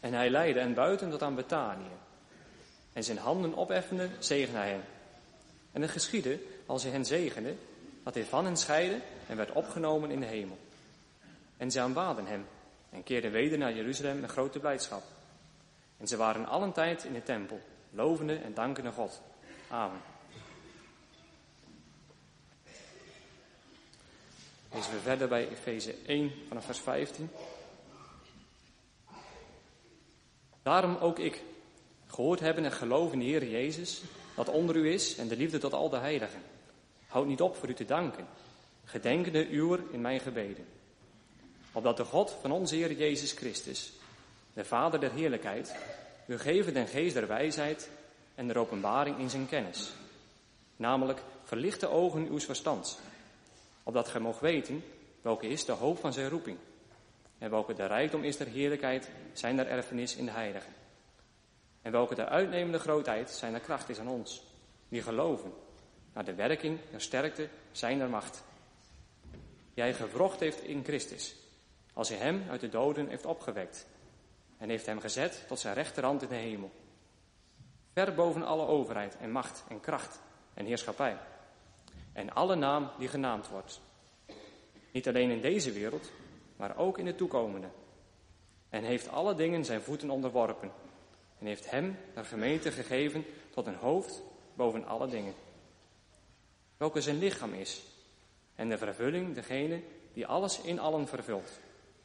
En hij leidde hen buiten tot aan Betanië. En zijn handen opheffende, zegende hij hen. En het geschiedde, als hij hen zegende, dat hij van hen scheidde en werd opgenomen in de hemel. En zij aanbaden hem en keerden weder naar Jeruzalem met grote blijdschap. En ze waren allen tijd in de tempel, lovende en dankende God. Amen. Lezen we verder bij Efeze 1 vanaf vers 15. Daarom ook ik, gehoord hebben en geloven in de Heer Jezus, dat onder u is en de liefde tot al de heiligen. Houd niet op voor u te danken, gedenkende uwer in mijn gebeden. Opdat de God van onze Heer Jezus Christus, de Vader der heerlijkheid, u geven den geest der wijsheid en der openbaring in zijn kennis. Namelijk verlicht de ogen uws verstands, opdat gij moogt weten welke is de hoop van zijn roeping en welke de rijkdom is der heerlijkheid zijn der erfenis in de heiligen. En welke de uitnemende grootheid zijn der kracht is aan ons, die geloven, naar de werking der sterkte zijn der macht. Die hij gewrocht heeft in Christus, als hij hem uit de doden heeft opgewekt en heeft hem gezet tot zijn rechterhand in de hemel. Ver boven alle overheid en macht en kracht en heerschappij. En alle naam die genaamd wordt. Niet alleen in deze wereld, maar ook in de toekomende. En heeft alle dingen zijn voeten onderworpen. En heeft hem, der gemeente, gegeven tot een hoofd boven alle dingen. Welke zijn lichaam is. En de vervulling degene die alles in allen vervult.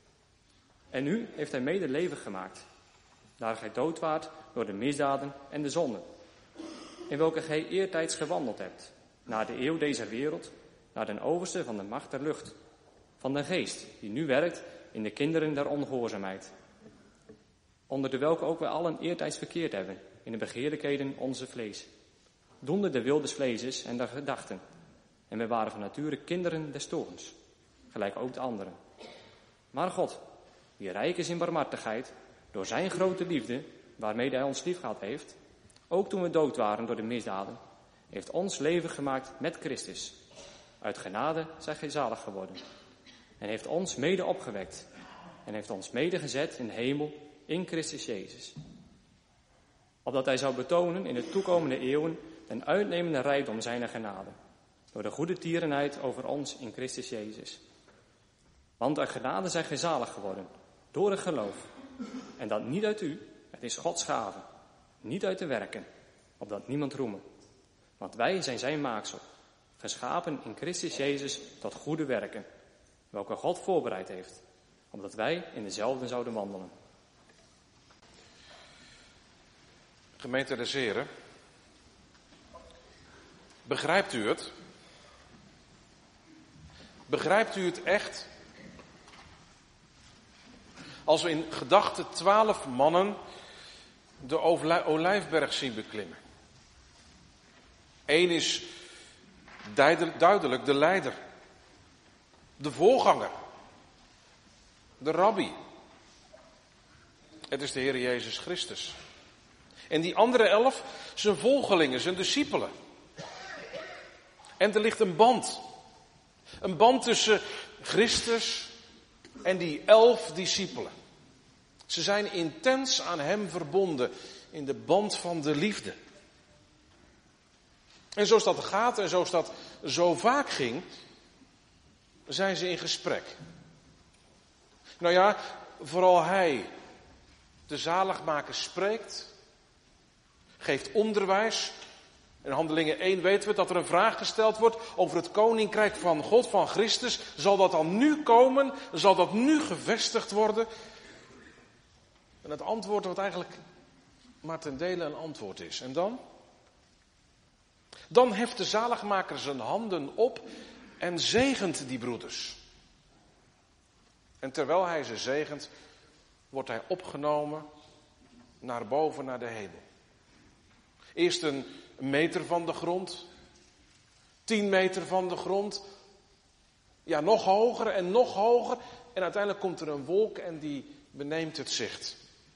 En u heeft hij mede levend gemaakt. Daar gij dood waart door de misdaden en de zonden. In welke gij eertijds gewandeld hebt. Naar de eeuw deze wereld, naar den overste van de macht der lucht, van de geest die nu werkt in de kinderen der ongehoorzaamheid. Onder de welke ook wij allen eertijds verkeerd hebben, in de begeerlijkheden onze vlees, doende de wil des vleeses en der gedachten, en wij waren van nature kinderen des toorns, gelijk ook de anderen. Maar God, die rijk is in barmhartigheid, door zijn grote liefde, waarmee hij ons liefgehad heeft, ook toen we dood waren door de misdaden, heeft ons leven gemaakt met Christus. Uit genade zijn gij zalig geworden. En heeft ons mede opgewekt. En heeft ons mede gezet in de hemel in Christus Jezus. Opdat hij zou betonen in de toekomende eeuwen den uitnemende rijkdom zijner genade. Door de goede tierenheid over ons in Christus Jezus. Want uit genade zijn gij zalig geworden. Door het geloof. En dat niet uit u, het is Gods gave. Niet uit de werken. Opdat niemand roeme. Want wij zijn zijn maaksel, geschapen in Christus Jezus tot goede werken, welke God voorbereid heeft, omdat wij in dezelfde zouden wandelen. Gemeente des Heren, begrijpt u het? Begrijpt u het echt? Als we in gedachten 12 mannen de Olijfberg zien beklimmen. Eén is duidelijk de leider, de voorganger, de rabbi. Het is de Heer Jezus Christus. En die andere 11, zijn volgelingen, zijn discipelen. En er ligt een band. Een band tussen Christus en die 11 discipelen. Ze zijn intens aan hem verbonden in de band van de liefde. En zoals dat gaat en zoals dat zo vaak ging, zijn ze in gesprek. Nou ja, vooral hij, de zaligmaker, spreekt, geeft onderwijs. In Handelingen 1 weten we dat er een vraag gesteld wordt over het koninkrijk van God, van Christus. Zal dat dan nu komen? Zal dat nu gevestigd worden? En het antwoord wat eigenlijk maar ten dele een antwoord is. En dan? Dan heft de zaligmaker zijn handen op en zegent die broeders. En terwijl hij ze zegent, wordt hij opgenomen naar boven, naar de hemel. Eerst een meter van de grond, 10 meter van de grond, ja, nog hoger en nog hoger. En uiteindelijk komt er een wolk en die beneemt het zicht.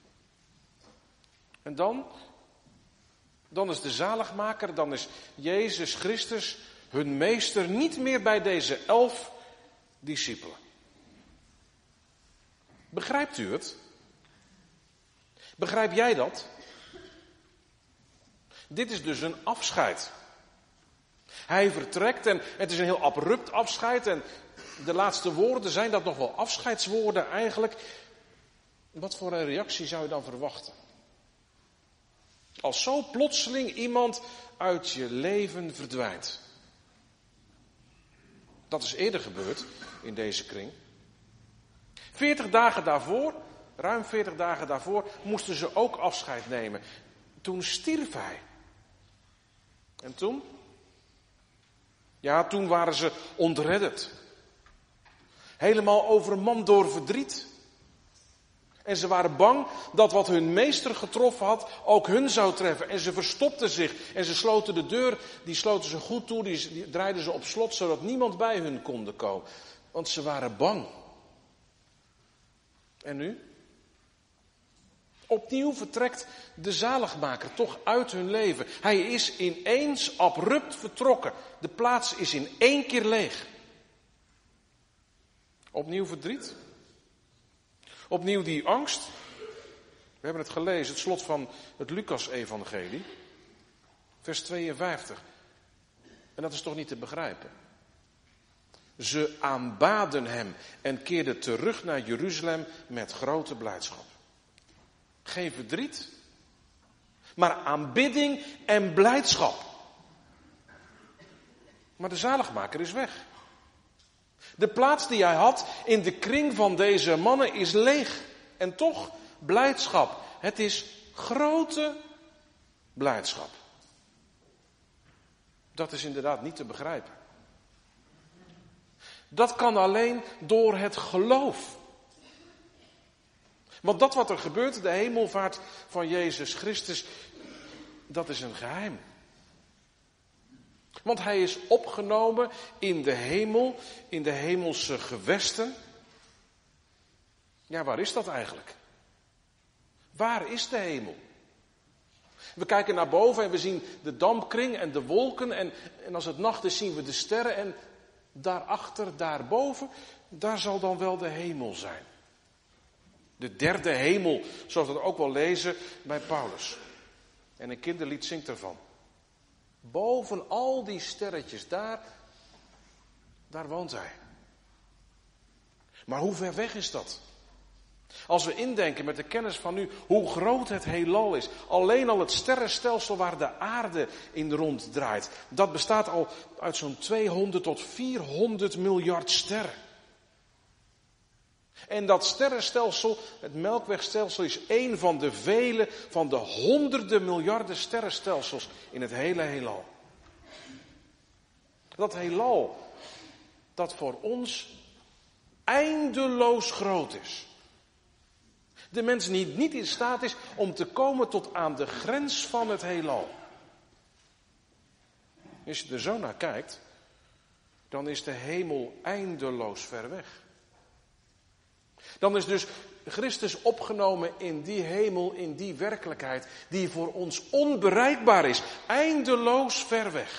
En dan is de zaligmaker, dan is Jezus Christus hun meester niet meer bij deze 11 discipelen. Begrijpt u het? Begrijp jij dat? Dit is dus een afscheid. Hij vertrekt en het is een heel abrupt afscheid. En de laatste woorden, zijn dat nog wel afscheidswoorden eigenlijk? Wat voor een reactie zou je dan verwachten? Als zo plotseling iemand uit je leven verdwijnt. Dat is eerder gebeurd in deze kring. 40 dagen daarvoor, ruim 40 dagen daarvoor, moesten ze ook afscheid nemen. Toen stierf hij. En toen? Ja, toen waren ze ontredderd. Helemaal overmand door verdriet. En ze waren bang dat wat hun meester getroffen had, ook hun zou treffen. En ze verstopten zich. En ze sloten de deur, die sloten ze goed toe, die draaiden ze op slot, zodat niemand bij hun kon komen. Want ze waren bang. En nu? Opnieuw vertrekt de zaligmaker toch uit hun leven. Hij is ineens abrupt vertrokken. De plaats is in één keer leeg. Opnieuw verdriet. Opnieuw die angst. We hebben het gelezen, het slot van het Lucas-evangelie. Vers 52. En dat is toch niet te begrijpen. Ze aanbaden hem en keerden terug naar Jeruzalem met grote blijdschap. Geen verdriet, maar aanbidding en blijdschap. Maar de zaligmaker is weg. De plaats die hij had in de kring van deze mannen is leeg. En toch blijdschap. Het is grote blijdschap. Dat is inderdaad niet te begrijpen. Dat kan alleen door het geloof. Want dat wat er gebeurt, de hemelvaart van Jezus Christus, dat is een geheim. Want hij is opgenomen in de hemel, in de hemelse gewesten. Ja, waar is dat eigenlijk? Waar is de hemel? We kijken naar boven en we zien de dampkring en de wolken. En als het nacht is zien we de sterren. En daarachter, daarboven, daar zal dan wel de hemel zijn. De derde hemel, zoals we dat ook wel lezen bij Paulus. En een kinderlied zingt ervan. Boven al die sterretjes, daar woont hij. Maar hoe ver weg is dat? Als we indenken met de kennis van nu hoe groot het heelal is. Alleen al het sterrenstelsel waar de aarde in ronddraait. Dat bestaat al uit zo'n 200 tot 400 miljard sterren. En dat sterrenstelsel, het Melkwegstelsel, is één van de vele, van de honderden miljarden sterrenstelsels in het hele heelal. Dat heelal, dat voor ons eindeloos groot is. De mens niet in staat is om te komen tot aan de grens van het heelal. Als je er zo naar kijkt, dan is de hemel eindeloos ver weg. Dan is dus Christus opgenomen in die hemel, in die werkelijkheid, die voor ons onbereikbaar is, eindeloos ver weg.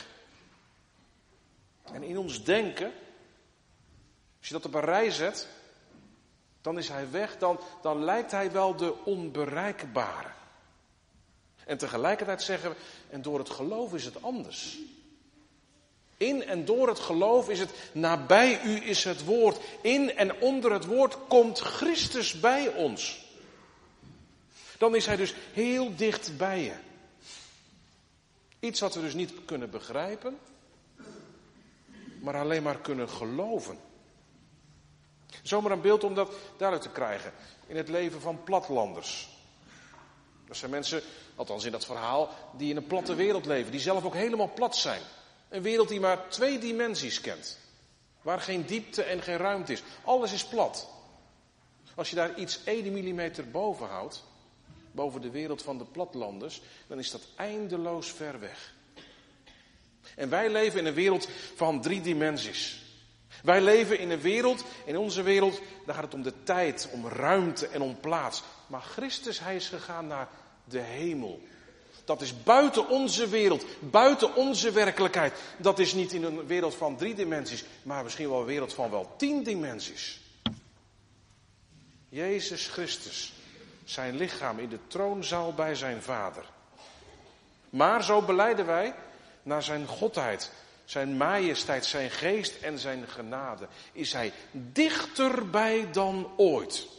En in ons denken, als je dat op een rij zet, dan is hij weg, dan lijkt hij wel de onbereikbare. En tegelijkertijd zeggen we, en door het geloof is het anders. In en door het geloof is het, nabij u is het woord. In en onder het woord komt Christus bij ons. Dan is hij dus heel dicht bij je. Iets wat we dus niet kunnen begrijpen, maar alleen maar kunnen geloven. Zomaar een beeld om dat duidelijk te krijgen. In het leven van platlanders. Dat zijn mensen, althans in dat verhaal, die in een platte wereld leven. Die zelf ook helemaal plat zijn. Een wereld die maar 2 dimensies kent. Waar geen diepte en geen ruimte is. Alles is plat. Als je daar iets 1 millimeter boven houdt, boven de wereld van de platlanders, dan is dat eindeloos ver weg. En wij leven in een wereld van 3 dimensies. Wij leven in een wereld, in onze wereld, daar gaat het om de tijd, om ruimte en om plaats. Maar Christus, hij is gegaan naar de hemel. Dat is buiten onze wereld, buiten onze werkelijkheid. Dat is niet in een wereld van 3 dimensies, maar misschien wel een wereld van wel 10 dimensies. Jezus Christus zijn lichaam in de troonzaal bij zijn Vader. Maar, zo belijden wij, naar zijn godheid, zijn majesteit, zijn geest en zijn genade, is hij dichterbij dan ooit.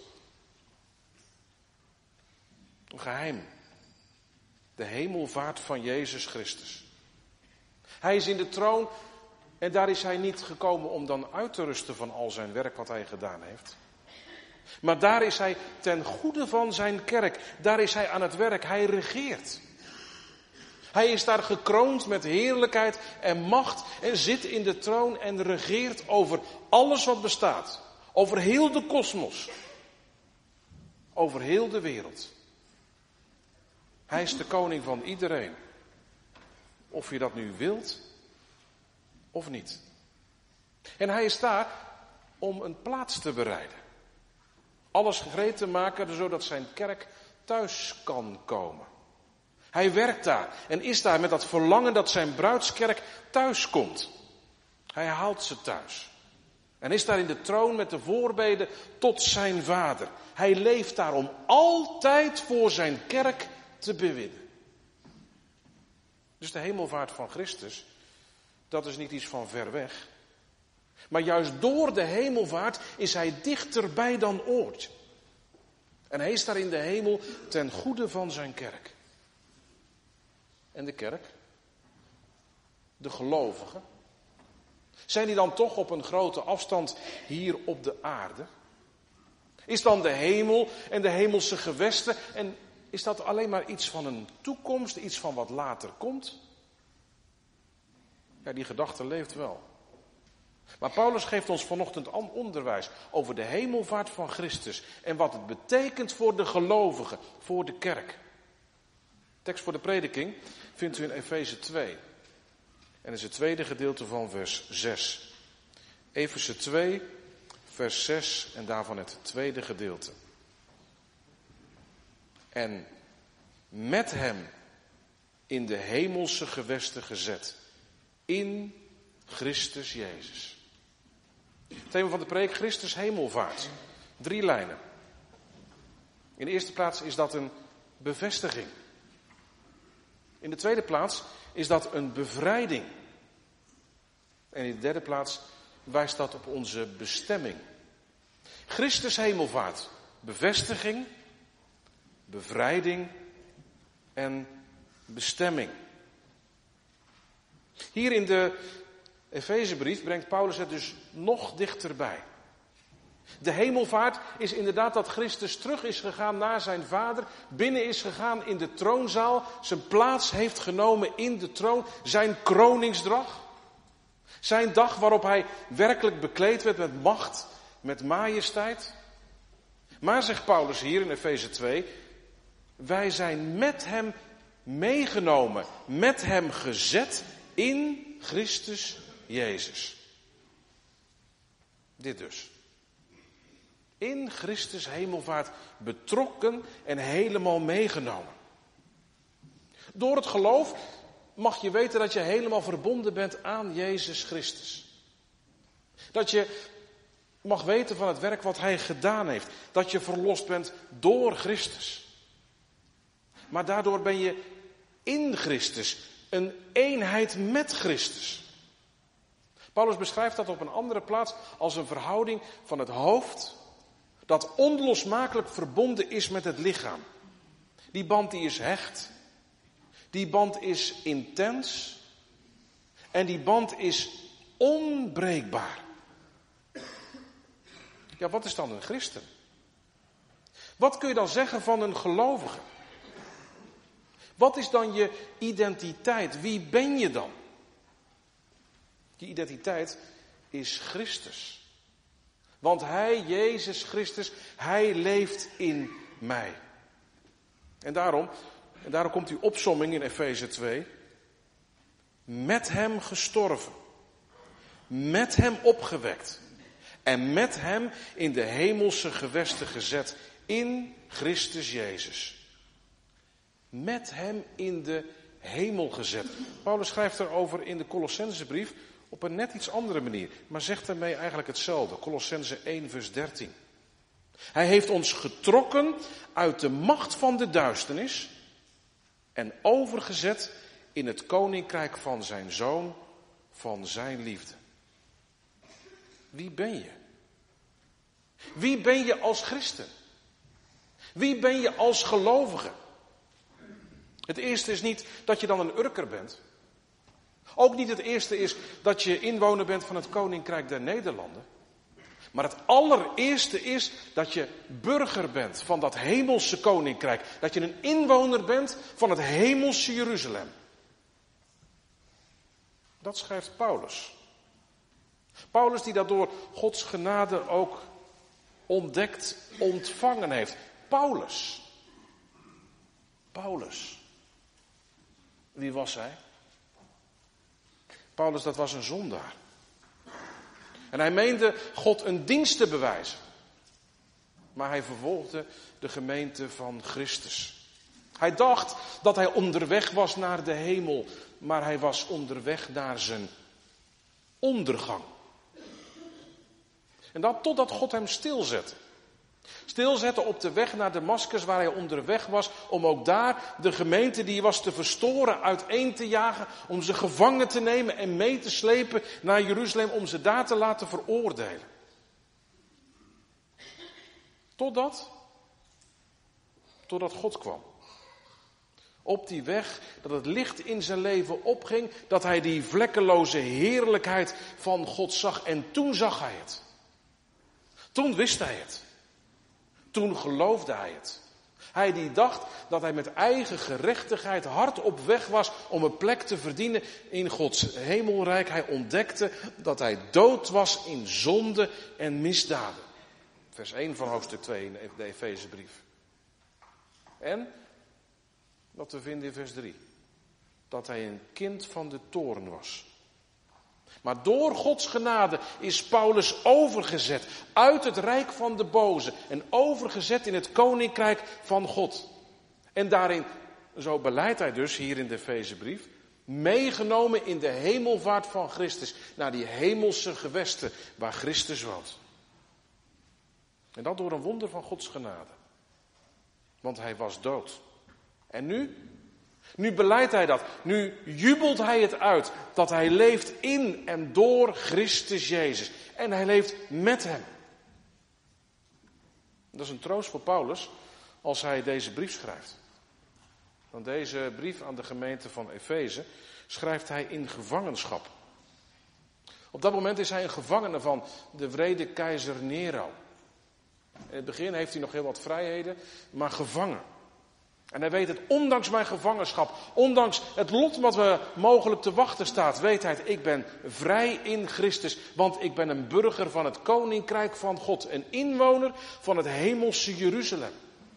Een geheim. De hemelvaart van Jezus Christus. Hij is in de troon en daar is hij niet gekomen om dan uit te rusten van al zijn werk wat hij gedaan heeft. Maar daar is hij ten goede van zijn kerk. Daar is hij aan het werk. Hij regeert. Hij is daar gekroond met heerlijkheid en macht en zit in de troon en regeert over alles wat bestaat. Over heel de kosmos. Over heel de wereld. Hij is de koning van iedereen. Of je dat nu wilt of niet. En hij is daar om een plaats te bereiden. Alles gereed te maken zodat zijn kerk thuis kan komen. Hij werkt daar en is daar met dat verlangen dat zijn bruidskerk thuis komt. Hij haalt ze thuis. En is daar in de troon met de voorbeden tot zijn Vader. Hij leeft daar om altijd voor zijn kerk te bewinnen. Dus de hemelvaart van Christus, dat is niet iets van ver weg. Maar juist door de hemelvaart is hij dichterbij dan ooit. En hij is daar in de hemel ten goede van zijn kerk. En de kerk? De gelovigen? Zijn die dan toch op een grote afstand hier op de aarde? Is dan de hemel en de hemelse gewesten, en is dat alleen maar iets van een toekomst, iets van wat later komt? Ja, die gedachte leeft wel. Maar Paulus geeft ons vanochtend onderwijs over de hemelvaart van Christus en wat het betekent voor de gelovigen, voor de kerk. Tekst voor de prediking vindt u in Efeze 2. En is het tweede gedeelte van vers 6. Efeze 2, vers 6 en daarvan het tweede gedeelte. En met hem in de hemelse gewesten gezet. In Christus Jezus. Het thema van de preek, Christus hemelvaart. 3 lijnen. In de eerste plaats is dat een bevestiging. In de tweede plaats is dat een bevrijding. En in de derde plaats wijst dat op onze bestemming. Christus hemelvaart. Bevestiging, bevrijding en bestemming. Hier in de Efezebrief brengt Paulus het dus nog dichterbij. De hemelvaart is inderdaad dat Christus terug is gegaan naar zijn Vader, binnen is gegaan in de troonzaal, zijn plaats heeft genomen in de troon, zijn kroningsdag. Zijn dag waarop hij werkelijk bekleed werd met macht, met majesteit. Maar, zegt Paulus hier in Efeze 2, wij zijn met hem meegenomen, met hem gezet in Christus Jezus. Dit dus. In Christus hemelvaart betrokken en helemaal meegenomen. Door het geloof mag je weten dat je helemaal verbonden bent aan Jezus Christus. Dat je mag weten van het werk wat hij gedaan heeft. Dat je verlost bent door Christus. Maar daardoor ben je in Christus, een eenheid met Christus. Paulus beschrijft dat op een andere plaats als een verhouding van het hoofd dat onlosmakelijk verbonden is met het lichaam. Die band die is hecht. Die band is intens. En die band is onbreekbaar. Ja, wat is dan een christen? Wat kun je dan zeggen van een gelovige? Wat is dan je identiteit? Wie ben je dan? Je identiteit is Christus. Want hij, Jezus Christus, hij leeft in mij. En daarom komt die opsomming in Efeze 2. Met hem gestorven. Met hem opgewekt. En met hem in de hemelse gewesten gezet. In Christus Jezus. Met hem in de hemel gezet. Paulus schrijft erover in de Colossensebrief op een net iets andere manier. Maar zegt daarmee eigenlijk hetzelfde. Colossenzen 1 vers 13. Hij heeft ons getrokken uit de macht van de duisternis en overgezet in het koninkrijk van zijn Zoon, van zijn liefde. Wie ben je? Wie ben je als christen? Wie ben je als gelovige? Het eerste is niet dat je dan een Urker bent. Ook niet het eerste is dat je inwoner bent van het Koninkrijk der Nederlanden. Maar het allereerste is dat je burger bent van dat hemelse koninkrijk. Dat je een inwoner bent van het hemelse Jeruzalem. Dat schrijft Paulus. Paulus die dat door Gods genade ook ontdekt, ontvangen heeft. Paulus. Wie was hij? Paulus, dat was een zondaar. En hij meende God een dienst te bewijzen. Maar hij vervolgde de gemeente van Christus. Hij dacht dat hij onderweg was naar de hemel, maar hij was onderweg naar zijn ondergang. En dat totdat God hem stilzette. Stilzetten op de weg naar Damaskus waar hij onderweg was, om ook daar de gemeente die was te verstoren, uiteen te jagen, om ze gevangen te nemen en mee te slepen naar Jeruzalem, om ze daar te laten veroordelen. Totdat God kwam. Op die weg, dat het licht in zijn leven opging, dat hij die vlekkeloze heerlijkheid van God zag. En toen zag hij het. Toen wist hij het. Toen geloofde hij het. Hij die dacht dat hij met eigen gerechtigheid hard op weg was om een plek te verdienen in Gods hemelrijk. Hij ontdekte dat hij dood was in zonde en misdaden. Vers 1 van hoofdstuk 2 in de Efezebrief. En, wat we vinden in vers 3. Dat hij een kind van de toorn was. Maar door Gods genade is Paulus overgezet uit het rijk van de boze en overgezet in het koninkrijk van God. En daarin, zo beleidt hij dus hier in de Efezebrief, meegenomen in de hemelvaart van Christus naar die hemelse gewesten waar Christus woont. En dat door een wonder van Gods genade. Want hij was dood. En nu beleidt hij dat. Nu jubelt hij het uit dat hij leeft in en door Christus Jezus. En hij leeft met hem. Dat is een troost voor Paulus als hij deze brief schrijft. Want deze brief aan de gemeente van Efeze schrijft hij in gevangenschap. Op dat moment is hij een gevangene van de wrede keizer Nero. In het begin heeft hij nog heel wat vrijheden, maar gevangen. En hij weet het, ondanks mijn gevangenschap, ondanks het lot wat me mogelijk te wachten staat, weet hij het, ik ben vrij in Christus, want ik ben een burger van het koninkrijk van God, een inwoner van het hemelse Jeruzalem.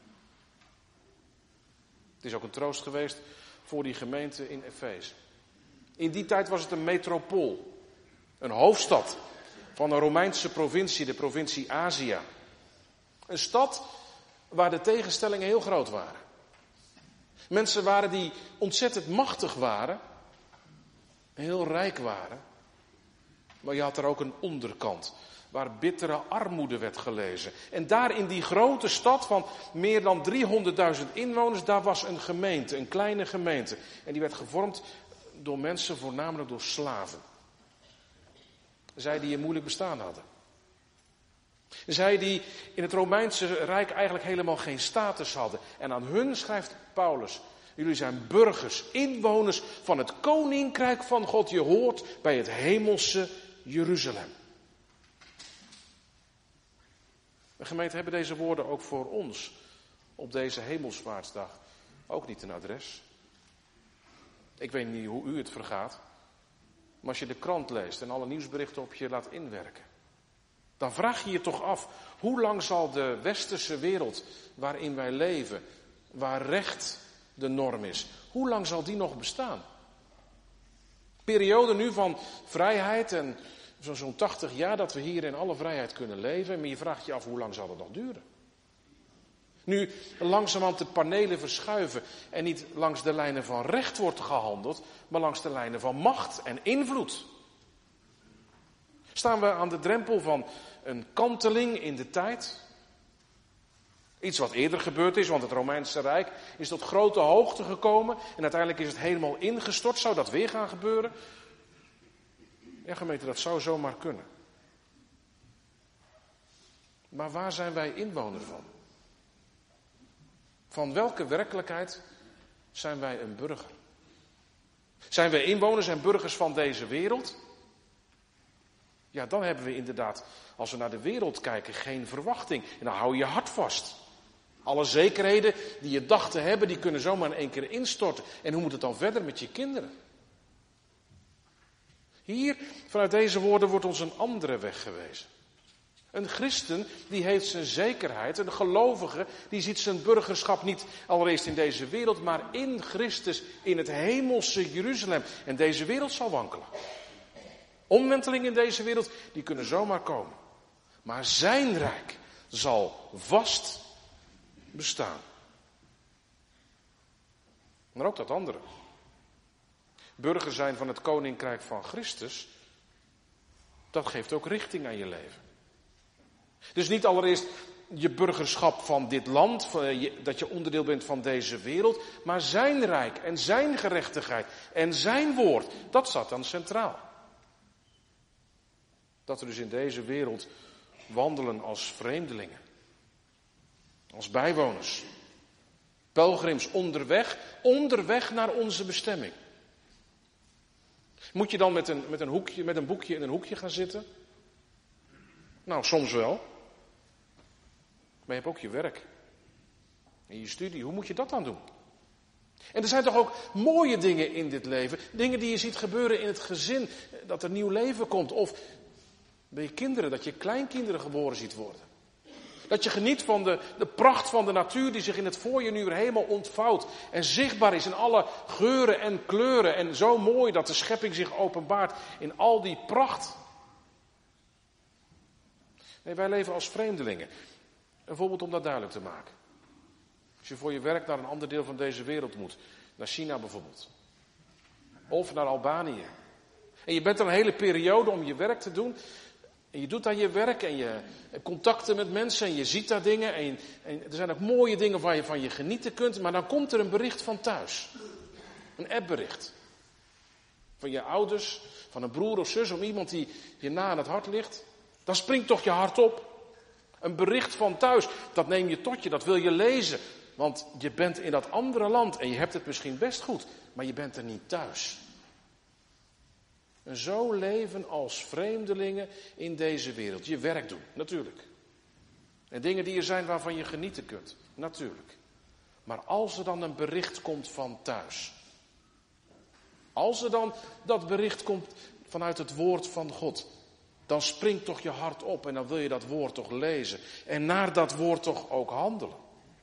Het is ook een troost geweest voor die gemeente in Efeze. In die tijd was het een metropool, een hoofdstad van een Romeinse provincie, de provincie Azië. Een stad waar de tegenstellingen heel groot waren. Mensen waren die ontzettend machtig waren, heel rijk waren. Maar je had er ook een onderkant, waar bittere armoede werd gelezen. En daar in die grote stad van meer dan 300.000 inwoners, daar was een gemeente, een kleine gemeente. En die werd gevormd door mensen, voornamelijk door slaven. Zij die een moeilijk bestaan hadden. Zij die in het Romeinse Rijk eigenlijk helemaal geen status hadden. En aan hun schrijft Paulus: jullie zijn burgers, inwoners van het koninkrijk van God. Je hoort bij het hemelse Jeruzalem. De gemeente hebben deze woorden ook voor ons op deze hemelsvaartsdag ook niet een adres. Ik weet niet hoe u het vergaat. Maar als je de krant leest en alle nieuwsberichten op je laat inwerken, dan vraag je je toch af, hoe lang zal de westerse wereld waarin wij leven, waar recht de norm is, hoe lang zal die nog bestaan? Periode nu van vrijheid en zo'n 80 jaar dat we hier in alle vrijheid kunnen leven, maar je vraagt je af, hoe lang zal dat nog duren? Nu langzamerhand de panelen verschuiven en niet langs de lijnen van recht wordt gehandeld, maar langs de lijnen van macht en invloed. Staan we aan de drempel van een kanteling in de tijd? Iets wat eerder gebeurd is, want het Romeinse Rijk is tot grote hoogte gekomen en uiteindelijk is het helemaal ingestort. Zou dat weer gaan gebeuren? Ja, gemeente, dat zou zomaar kunnen. Maar waar zijn wij inwoner van? Van welke werkelijkheid zijn wij een burger? Zijn wij inwoners en burgers van deze wereld? Ja, dan hebben we inderdaad, als we naar de wereld kijken, geen verwachting. En dan hou je hart vast. Alle zekerheden die je dacht te hebben, die kunnen zomaar in één keer instorten. En hoe moet het dan verder met je kinderen? Hier, vanuit deze woorden, wordt ons een andere weg gewezen. Een christen, die heeft zijn zekerheid. Een gelovige, die ziet zijn burgerschap niet allereerst in deze wereld, maar in Christus, in het hemelse Jeruzalem. En deze wereld zal wankelen. Omwentelingen in deze wereld, die kunnen zomaar komen. Maar zijn rijk zal vast bestaan. Maar ook dat andere. Burger zijn van het koninkrijk van Christus, dat geeft ook richting aan je leven. Dus niet allereerst je burgerschap van dit land, dat je onderdeel bent van deze wereld, maar zijn rijk en zijn gerechtigheid en zijn woord, dat staat dan centraal. Dat we dus in deze wereld wandelen als vreemdelingen, als bijwoners, pelgrims onderweg naar onze bestemming. Moet je dan met een boekje in een hoekje gaan zitten? Nou, soms wel. Maar je hebt ook je werk. En je studie, hoe moet je dat dan doen? En er zijn toch ook mooie dingen in dit leven. Dingen die je ziet gebeuren in het gezin. Dat er nieuw leven komt. Of bij je kinderen, dat je kleinkinderen geboren ziet worden. Dat je geniet van de pracht van de natuur die zich in het voorjaar nu weer helemaal ontvouwt. En zichtbaar is in alle geuren en kleuren. En zo mooi dat de schepping zich openbaart in al die pracht. Nee, wij leven als vreemdelingen. Een voorbeeld om dat duidelijk te maken. Als je voor je werk naar een ander deel van deze wereld moet. Naar China bijvoorbeeld. Of naar Albanië. En je bent er een hele periode om je werk te doen. En je doet daar je werk en je hebt contacten met mensen en je ziet daar dingen. En er zijn ook mooie dingen waar je van je genieten kunt. Maar dan komt er een bericht van thuis. Een appbericht. Van je ouders, van een broer of zus, om iemand die je na aan het hart ligt. Dan springt toch je hart op. Een bericht van thuis, dat neem je tot je, dat wil je lezen. Want je bent in dat andere land en je hebt het misschien best goed, maar je bent er niet thuis. En zo leven als vreemdelingen in deze wereld. Je werk doen, natuurlijk. En dingen die er zijn waarvan je genieten kunt, natuurlijk. Maar als er dan een bericht komt van thuis. Als er dan dat bericht komt vanuit het woord van God. Dan springt toch je hart op en dan wil je dat woord toch lezen. En naar dat woord toch ook handelen.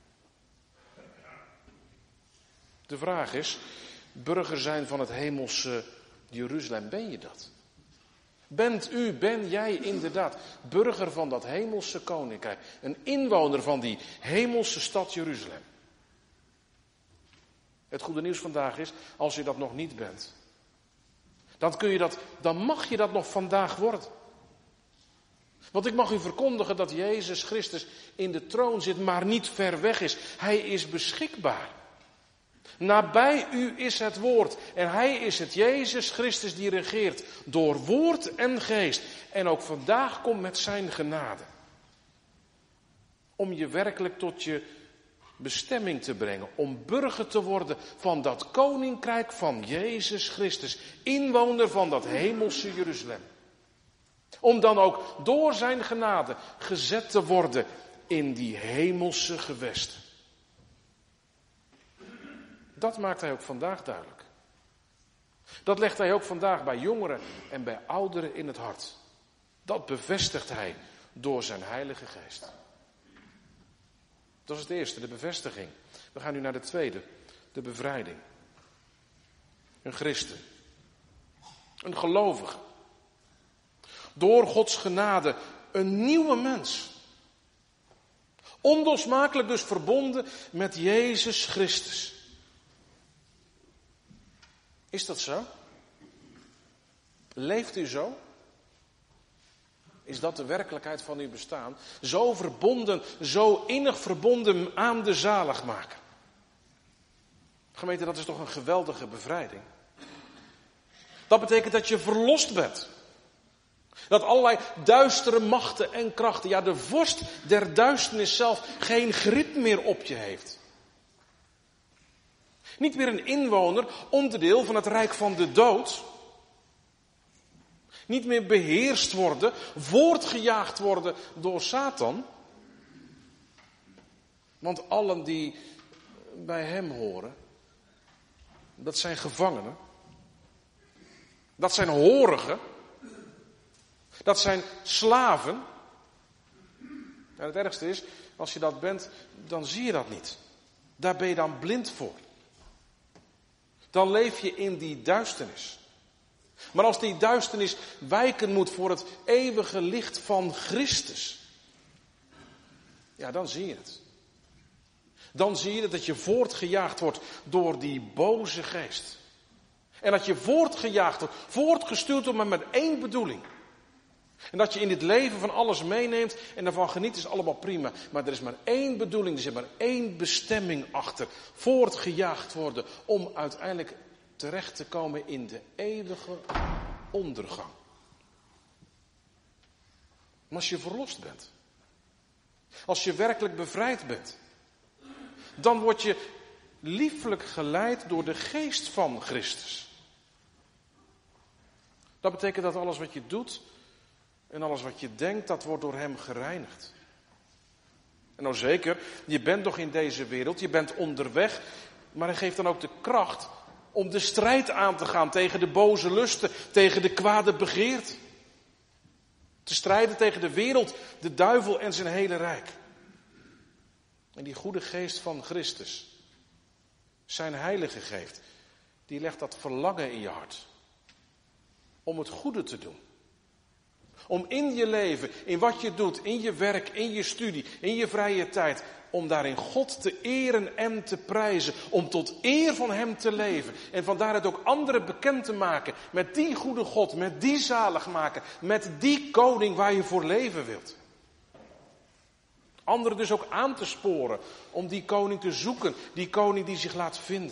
De vraag is, burger zijn van het hemelse Jeruzalem, ben je dat? Ben jij inderdaad burger van dat hemelse koninkrijk? Een inwoner van die hemelse stad Jeruzalem? Het goede nieuws vandaag is, als je dat nog niet bent. Dan mag je dat nog vandaag worden. Want ik mag u verkondigen dat Jezus Christus in de troon zit, maar niet ver weg is. Hij is beschikbaar. Nabij u is het woord. En hij is het Jezus Christus die regeert. Door woord en geest. En ook vandaag komt met zijn genade. Om je werkelijk tot je bestemming te brengen. Om burger te worden van dat koninkrijk van Jezus Christus. Inwoner van dat hemelse Jeruzalem. Om dan ook door zijn genade gezet te worden in die hemelse gewesten. Dat maakt hij ook vandaag duidelijk. Dat legt hij ook vandaag bij jongeren en bij ouderen in het hart. Dat bevestigt hij door zijn Heilige Geest. Dat is het eerste, de bevestiging. We gaan nu naar de tweede, de bevrijding. Een christen. Een gelovige. Door Gods genade een nieuwe mens. Onlosmakelijk dus verbonden met Jezus Christus. Is dat zo? Leeft u zo? Is dat de werkelijkheid van uw bestaan? Zo verbonden, zo innig verbonden aan de zaligmaker. Gemeente, dat is toch een geweldige bevrijding. Dat betekent dat je verlost bent. Dat allerlei duistere machten en krachten, ja, de vorst der duisternis zelf, geen grip meer op je heeft. Niet meer een inwoner, onderdeel van het rijk van de dood. Niet meer beheerst worden, voortgejaagd worden door Satan. Want allen die bij hem horen, dat zijn gevangenen. Dat zijn horigen. Dat zijn slaven. En het ergste is, als je dat bent, dan zie je dat niet. Daar ben je dan blind voor. Dan leef je in die duisternis. Maar als die duisternis wijken moet voor het eeuwige licht van Christus, ja, dan zie je het. Dan zie je dat je voortgejaagd wordt door die boze geest. En dat je voortgejaagd wordt, voortgestuurd wordt met één bedoeling. En dat je in dit leven van alles meeneemt en daarvan geniet is allemaal prima. Maar er is maar één bedoeling, er zit maar één bestemming achter. Voortgejaagd worden om uiteindelijk terecht te komen in de eeuwige ondergang. Maar als je verlost bent, als je werkelijk bevrijd bent, dan word je liefelijk geleid door de geest van Christus. Dat betekent dat alles wat je doet en alles wat je denkt, dat wordt door hem gereinigd. En nou zeker, je bent nog in deze wereld, je bent onderweg, maar hij geeft dan ook de kracht om de strijd aan te gaan tegen de boze lusten, tegen de kwade begeerte. Te strijden tegen de wereld, de duivel en zijn hele rijk. En die goede geest van Christus, zijn heilige geest, die legt dat verlangen in je hart. Om het goede te doen. Om in je leven, in wat je doet, in je werk, in je studie, in je vrije tijd, om daarin God te eren en te prijzen. Om tot eer van hem te leven. En van daaruit ook anderen bekend te maken met die goede God, met die zaligmaker, met die koning waar je voor leven wilt. Anderen dus ook aan te sporen om die koning te zoeken, die koning die zich laat vinden.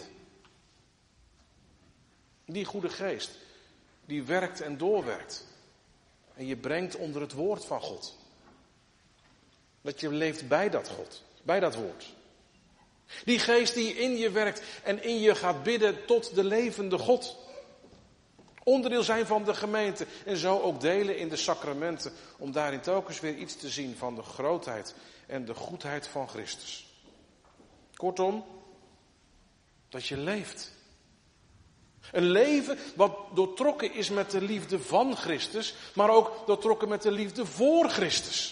Die goede geest, die werkt en doorwerkt. En je brengt onder het woord van God. Dat je leeft bij dat God, bij dat woord. Die geest die in je werkt en in je gaat bidden tot de levende God. Onderdeel zijn van de gemeente en zo ook delen in de sacramenten. Om daarin telkens weer iets te zien van de grootheid en de goedheid van Christus. Kortom, dat je leeft. Een leven wat doortrokken is met de liefde van Christus, maar ook doortrokken met de liefde voor Christus.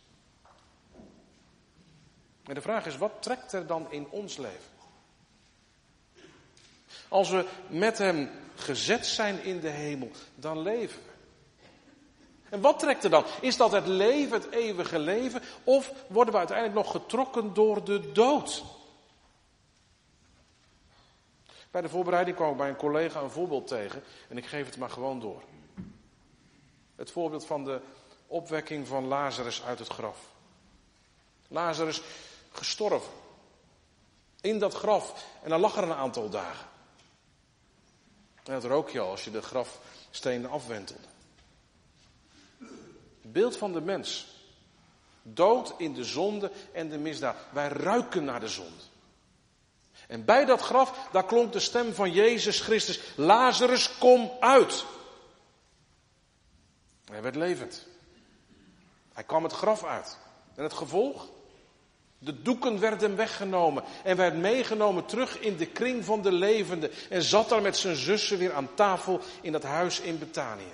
En de vraag is, wat trekt er dan in ons leven? Als we met hem gezet zijn in de hemel, dan leven we. En wat trekt er dan? Is dat het leven, het eeuwige leven, of worden we uiteindelijk nog getrokken door de dood? Bij de voorbereiding kwam ik bij een collega een voorbeeld tegen en ik geef het maar gewoon door. Het voorbeeld van de opwekking van Lazarus uit het graf. Lazarus gestorven. In dat graf. En dan lag er een aantal dagen. En dat rook je al als je de grafstenen afwentelde. Het beeld van de mens. Dood in de zonde en de misdaad. Wij ruiken naar de zonde. En bij dat graf, daar klonk de stem van Jezus Christus. Lazarus, kom uit. En hij werd levend. Hij kwam het graf uit. En het gevolg? De doeken werden weggenomen. En werd meegenomen terug in de kring van de levenden. En zat daar met zijn zussen weer aan tafel in dat huis in Betanië.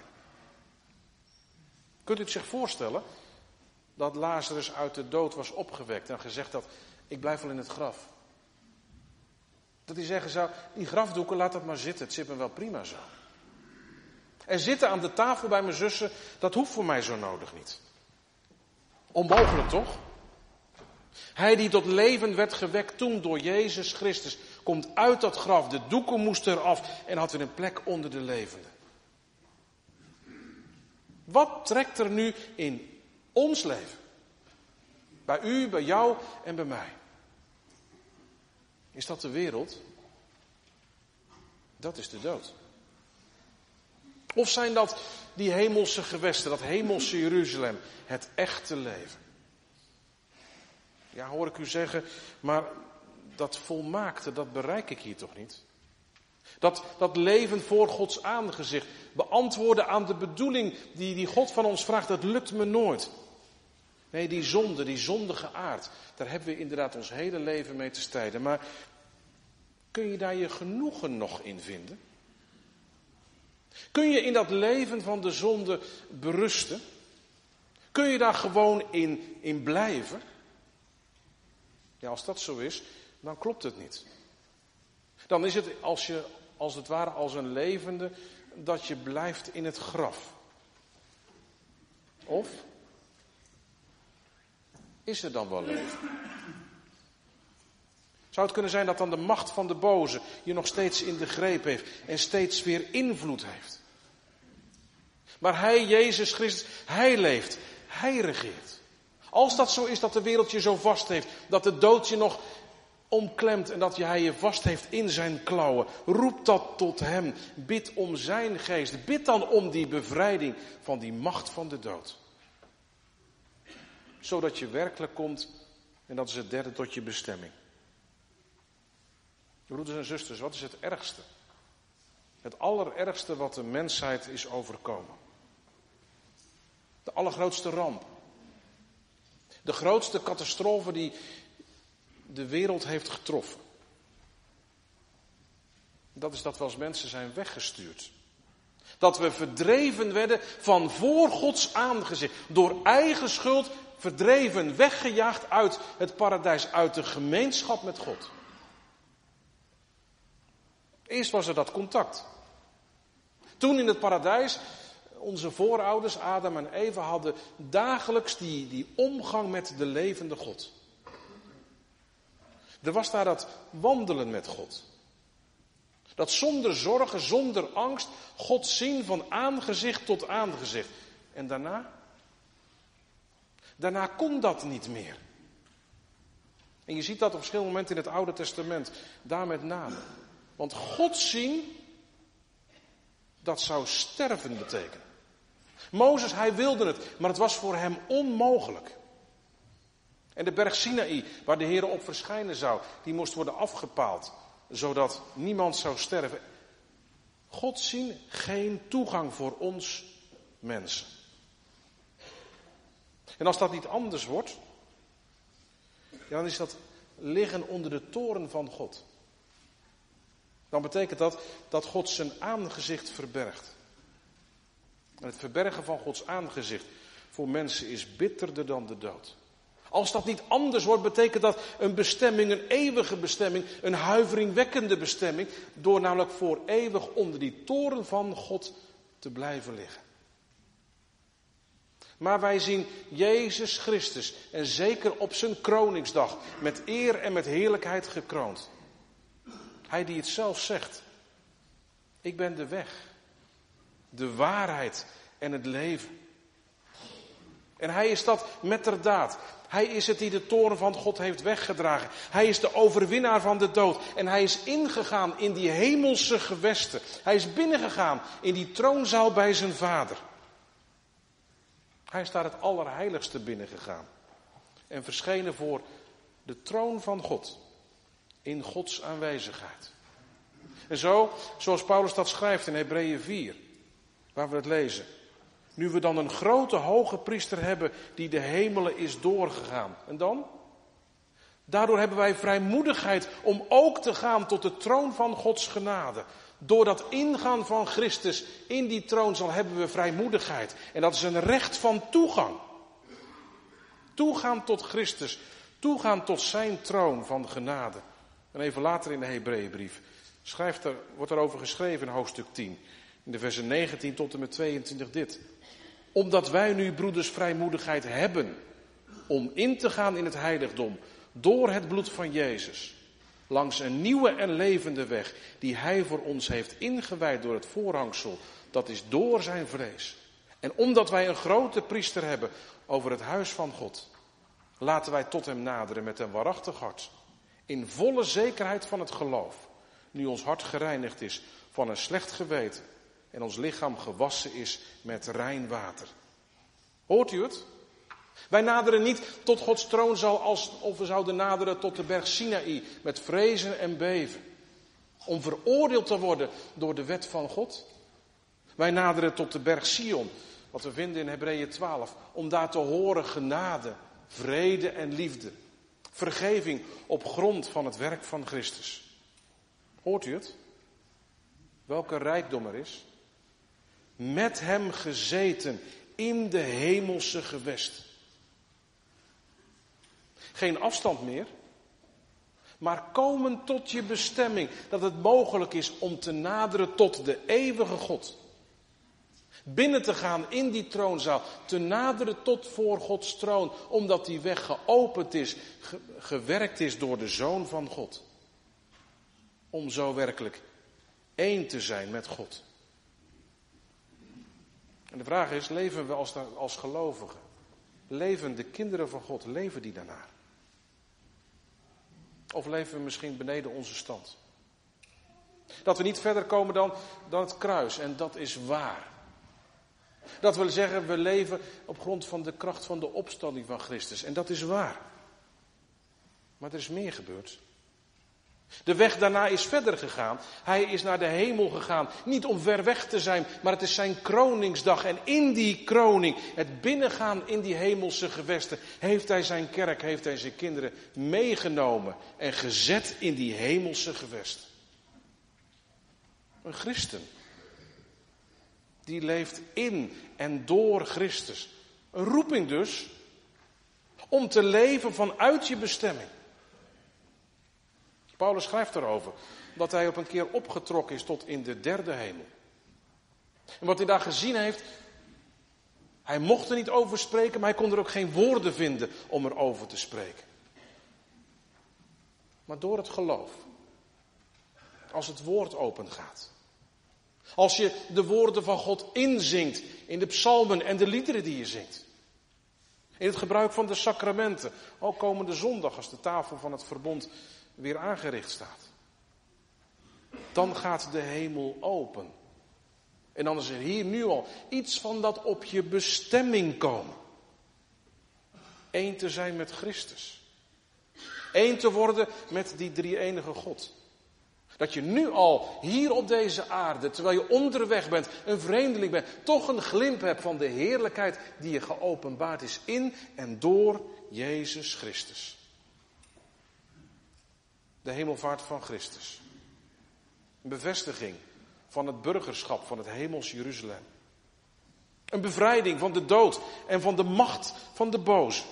Kunt u het zich voorstellen? Dat Lazarus uit de dood was opgewekt. En gezegd had, ik blijf wel in het graf. Dat hij zeggen zou, die grafdoeken, laat dat maar zitten. Het zit me wel prima zo. En zitten aan de tafel bij mijn zussen, dat hoeft voor mij zo nodig niet. Onmogelijk toch? Hij die tot leven werd gewekt toen door Jezus Christus, komt uit dat graf. De doeken moesten eraf en had weer een plek onder de levenden. Wat trekt er nu in ons leven? Bij u, bij jou en bij mij. Is dat de wereld? Dat is de dood. Of zijn dat die hemelse gewesten, dat hemelse Jeruzalem, het echte leven? Ja, hoor ik u zeggen, maar dat volmaakte, dat bereik ik hier toch niet? Dat leven voor Gods aangezicht, beantwoorden aan de bedoeling die God van ons vraagt, dat lukt me nooit. Nee, die zonde, die zondige aard, daar hebben we inderdaad ons hele leven mee te strijden. Maar kun je daar je genoegen nog in vinden? Kun je in dat leven van de zonde berusten? Kun je daar gewoon in blijven? Ja, als dat zo is, dan klopt het niet. Dan is het als het ware als een levende dat je blijft in het graf. Of is er dan wel leven? Zou het kunnen zijn dat dan de macht van de boze je nog steeds in de greep heeft en steeds weer invloed heeft? Maar hij, Jezus Christus, hij leeft, hij regeert. Als dat zo is dat de wereld je zo vast heeft, dat de dood je nog omklemt en dat hij je vast heeft in zijn klauwen, roep dat tot hem. Bid om zijn geest. Bid dan om die bevrijding van die macht van de dood. Zodat je werkelijk komt, en dat is het derde, tot je bestemming. Broeders en zusters, wat is het ergste? Het allerergste wat de mensheid is overkomen. De allergrootste ramp. De grootste catastrofe die de wereld heeft getroffen. Dat is dat we als mensen zijn weggestuurd. Dat we verdreven werden van voor Gods aangezicht. Door eigen schuld verdreven, weggejaagd uit het paradijs, uit de gemeenschap met God. Eerst was er dat contact. Toen in het paradijs, onze voorouders Adam en Eva hadden dagelijks die omgang met de levende God. Er was daar dat wandelen met God. Dat zonder zorgen, zonder angst, God zien van aangezicht tot aangezicht. En daarna? Daarna kon dat niet meer. En je ziet dat op verschillende momenten in het Oude Testament, daar met name. Want God zien, dat zou sterven betekenen. Mozes, hij wilde het, maar het was voor hem onmogelijk. En de berg Sinaï, waar de Heer op verschijnen zou, die moest worden afgepaald, zodat niemand zou sterven. God zien, geen toegang voor ons mensen. En als dat niet anders wordt, dan is dat liggen onder de toren van God. Dan betekent dat God zijn aangezicht verbergt. En het verbergen van Gods aangezicht voor mensen is bitterder dan de dood. Als dat niet anders wordt, betekent dat een bestemming, een eeuwige bestemming, een huiveringwekkende bestemming, door namelijk voor eeuwig onder die toren van God te blijven liggen. Maar wij zien Jezus Christus, en zeker op zijn kroningsdag, met eer en met heerlijkheid gekroond. Hij die het zelf zegt: ik ben de weg, de waarheid en het leven. En hij is dat metterdaad. Hij is het die de toren van God heeft weggedragen. Hij is de overwinnaar van de dood. En hij is ingegaan in die hemelse gewesten. Hij is binnengegaan in die troonzaal bij zijn vader. Hij is daar het allerheiligste binnengegaan. En verschenen voor de troon van God. In Gods aanwezigheid. En zo, zoals Paulus dat schrijft in Hebreeën 4, waar we het lezen. Nu we dan een grote hoge priester hebben die de hemelen is doorgegaan. En dan? Daardoor hebben wij vrijmoedigheid om ook te gaan tot de troon van Gods genade. Door dat ingaan van Christus in die troonzaal hebben we vrijmoedigheid. En dat is een recht van toegang. Toegaan tot Christus. Toegaan tot zijn troon van genade. En even later in de Hebreeënbrief wordt erover geschreven in hoofdstuk 10. In de versen 19 tot en met 22 dit. Omdat wij nu, broeders, vrijmoedigheid hebben om in te gaan in het heiligdom door het bloed van Jezus. Langs een nieuwe en levende weg die hij voor ons heeft ingewijd door het voorhangsel. Dat is door zijn vlees. En omdat wij een grote priester hebben over het huis van God, laten wij tot hem naderen met een waarachtig hart. In volle zekerheid van het geloof. Nu ons hart gereinigd is van een slecht geweten en ons lichaam gewassen is met rein water. Hoort u het? Wij naderen niet tot Gods troonzaal alsof we zouden naderen tot de berg Sinaï met vrezen en beven. Om veroordeeld te worden door de wet van God. Wij naderen tot de berg Sion, wat we vinden in Hebreeën 12. Om daar te horen genade, vrede en liefde. Vergeving op grond van het werk van Christus. Hoort u het? Welke rijkdom er is? Met hem gezeten in de hemelse gewesten. Geen afstand meer, maar komen tot je bestemming. Dat het mogelijk is om te naderen tot de eeuwige God. Binnen te gaan in die troonzaal, te naderen tot voor Gods troon, omdat die weg geopend is, gewerkt is door de Zoon van God. Om zo werkelijk één te zijn met God. En de vraag is, leven we als gelovigen? Leven de kinderen van God, leven die daarnaar? Of leven we misschien beneden onze stand? Dat we niet verder komen dan het kruis, en dat is waar. Dat wil zeggen, we leven op grond van de kracht van de opstanding van Christus. En dat is waar. Maar er is meer gebeurd. De weg daarna is verder gegaan. Hij is naar de hemel gegaan. Niet om ver weg te zijn, maar het is zijn kroningsdag. En in die kroning, het binnengaan in die hemelse gewesten, heeft hij zijn kerk, heeft hij zijn kinderen meegenomen en gezet in die hemelse gewesten. Een christen. Die leeft in en door Christus. Een roeping dus. Om te leven vanuit je bestemming. Paulus schrijft erover. Dat hij op een keer opgetrokken is tot in de derde hemel. En wat hij daar gezien heeft. Hij mocht er niet over spreken. Maar hij kon er ook geen woorden vinden om erover te spreken. Maar door het geloof. Als het woord open gaat. Als je de woorden van God inzingt in de psalmen en de liederen die je zingt. In het gebruik van de sacramenten. Ook komende zondag als de tafel van het verbond weer aangericht staat. Dan gaat de hemel open. En dan is er hier nu al iets van dat op je bestemming komen. Eén te zijn met Christus. Eén te worden met die drie-enige God. Dat je nu al hier op deze aarde, terwijl je onderweg bent, een vreemdeling bent, toch een glimp hebt van de heerlijkheid die je geopenbaard is in en door Jezus Christus. De hemelvaart van Christus. Een bevestiging van het burgerschap van het hemels Jeruzalem. Een bevrijding van de dood en van de macht van de boze.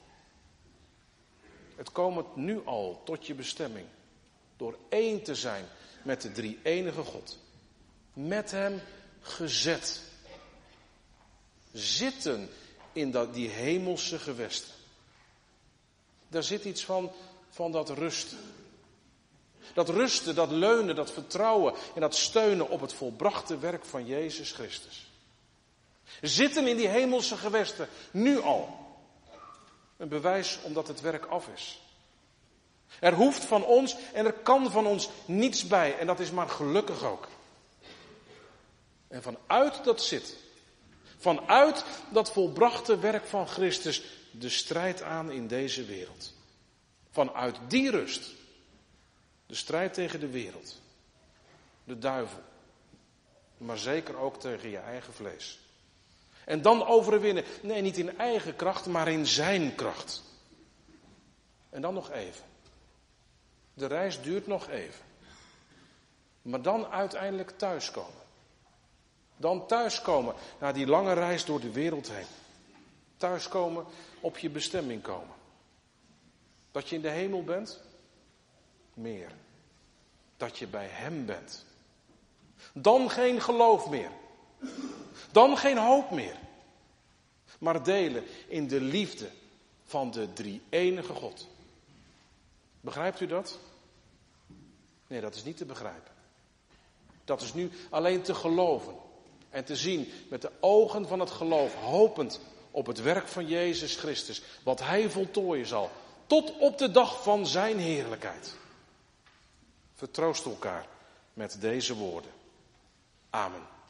Het komt nu al tot je bestemming. Door één te zijn met de drie-enige God. Met hem gezet. Zitten in die hemelse gewesten. Daar zit iets van dat rusten. Dat rusten, dat leunen, dat vertrouwen en dat steunen op het volbrachte werk van Jezus Christus. Zitten in die hemelse gewesten, nu al. Een bewijs omdat het werk af is. Er hoeft van ons en er kan van ons niets bij. En dat is maar gelukkig ook. En vanuit dat zit. Vanuit dat volbrachte werk van Christus de strijd aan in deze wereld. Vanuit die rust. De strijd tegen de wereld. De duivel. Maar zeker ook tegen je eigen vlees. En dan overwinnen. Nee, niet in eigen kracht, maar in zijn kracht. En dan nog even. De reis duurt nog even. Maar dan uiteindelijk thuiskomen. Dan thuiskomen na die lange reis door de wereld heen. Thuiskomen, op je bestemming komen. Dat je in de hemel bent? Meer. Dat je bij hem bent. Dan geen geloof meer. Dan geen hoop meer. Maar delen in de liefde van de drie-enige God. Begrijpt u dat? Nee, dat is niet te begrijpen. Dat is nu alleen te geloven. En te zien met de ogen van het geloof, hopend op het werk van Jezus Christus, wat Hij voltooien zal, tot op de dag van zijn heerlijkheid. Vertroost elkaar met deze woorden. Amen.